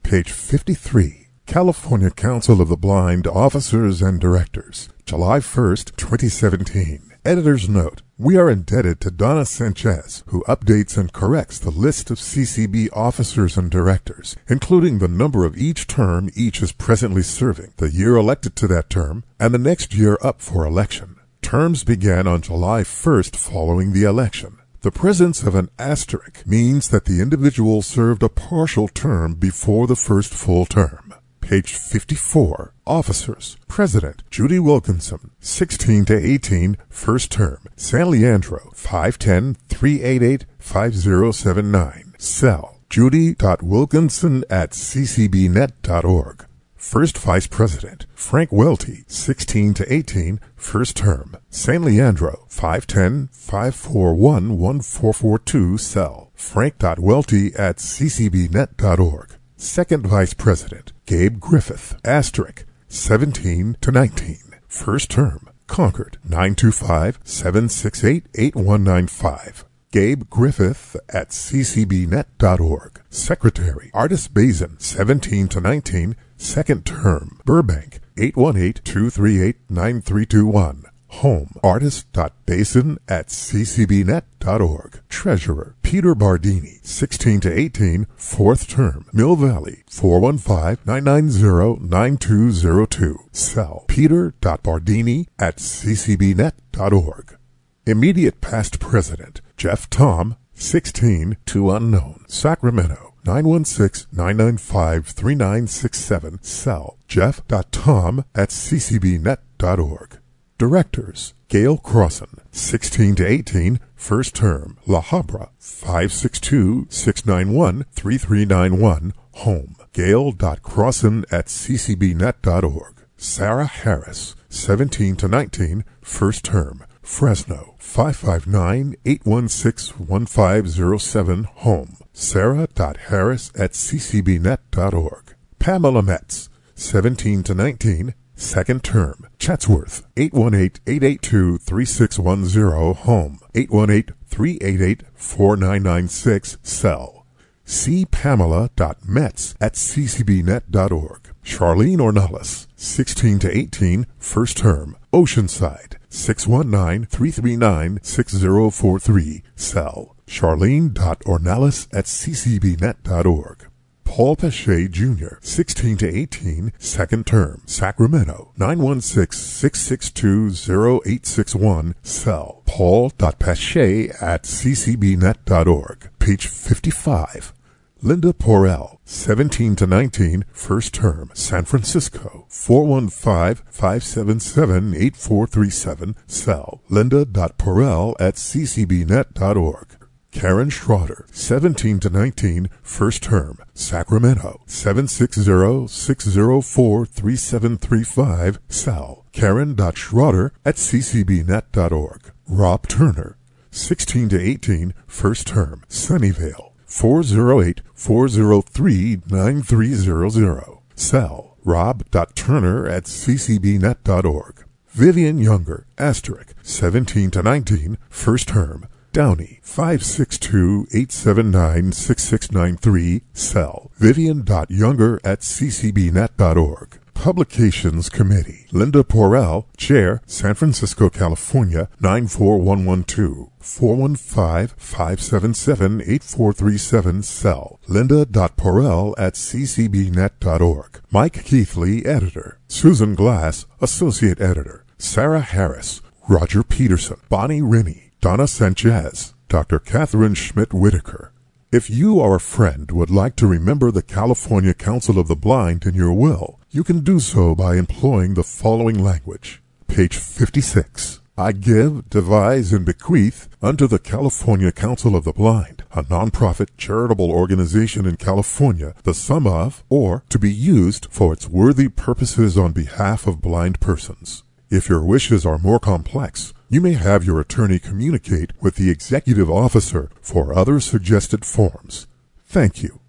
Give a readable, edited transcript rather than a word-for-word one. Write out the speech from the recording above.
Page 53. California Council of the Blind Officers and Directors, July 1st, 2017. Editor's note. We are indebted to Donna Sanchez, who updates and corrects the list of CCB officers and directors, including the number of each term each is presently serving, the year elected to that term, and the next year up for election. Terms began on July 1st following the election. The presence of an asterisk means that the individual served a partial term before the first full term. Page 54. Officers. President, Judy Wilkinson, 16 to 18, first term, San Leandro, 510-388-5079. Cell, judy.wilkinson@ccbnet.org. First Vice President, Frank Welty, 16 to 18, first term, San Leandro, 510-541-1442, cell, frank.welty@ccbnet.org. Second Vice President, Gabe Griffith, asterisk, 17 to 19, first term, Concord, 925-768-8195. Gabe Griffith at ccbnet.org. Secretary, Artis Bazin, 17 to 19, second term, Burbank, 818-238-9321. Home, artist.basin@ccbnet.org. Treasurer, Peter Bardini, 16 to 18, fourth term, Mill Valley, 415-990-9202. Cell, peter.bardini@ccbnet.org. Immediate past president, Jeff Tom, 16 to unknown, Sacramento, 916-995-3967. Cell, jeff.tom@ccbnet.org. Directors, Gail Crossan, 16 to 18, first term, La Habra, 562-691-3391, home, gail.crossan@ccbnet.org. Sarah Harris, 17 to 19, first term, Fresno, 559-816-1507, home, sarah.harris@ccbnet.org. Pamela Metz, 17 to 19, second term, Chatsworth, 818-882-3610, home, 818-388-4996, cell. cpamela.metz@ccbnet.org. Charlene Ornelas, 16 to 18, first term, Oceanside, 619-339-6043, cell. Charlene.ornelas@ccbnet.org. Paul Pache, Jr., 16 to 18, second term, Sacramento, 916-662-0861, cell, paul.pache@ccbnet.org. Page 55. Linda Porrell, 17 to 19, first term, San Francisco, 415-577-8437, cell, linda.porrell@ccbnet.org. Karen Schroeder, 17 to 19, first term, Sacramento, 760-604-3735, cell, karen.schroeder@ccbnet.org. Rob Turner, 16 to 18, first term, Sunnyvale, 408-403-9300, cell, rob.turner@ccbnet.org. Vivian Younger, asterisk, 17 to 19, first term, Downey, 562-879-6693, cell, vivian.younger@ccbnet.org. Publications Committee, Linda Porrell, Chair, San Francisco, California, 94112, 415-577-8437, cell, linda.porrell@ccbnet.org. Mike Keithley, Editor. Susan Glass, Associate Editor. Sarah Harris, Roger Peterson, Bonnie Rennie, Donna Sanchez, Dr. Catherine Schmidt-Whitaker. If you or a friend would like to remember the California Council of the Blind in your will, you can do so by employing the following language. Page 56. I give, devise, and bequeath unto the California Council of the Blind, a nonprofit charitable organization in California, the sum of, or to be used for its worthy purposes on behalf of blind persons. If your wishes are more complex, you may have your attorney communicate with the executive officer for other suggested forms. Thank you.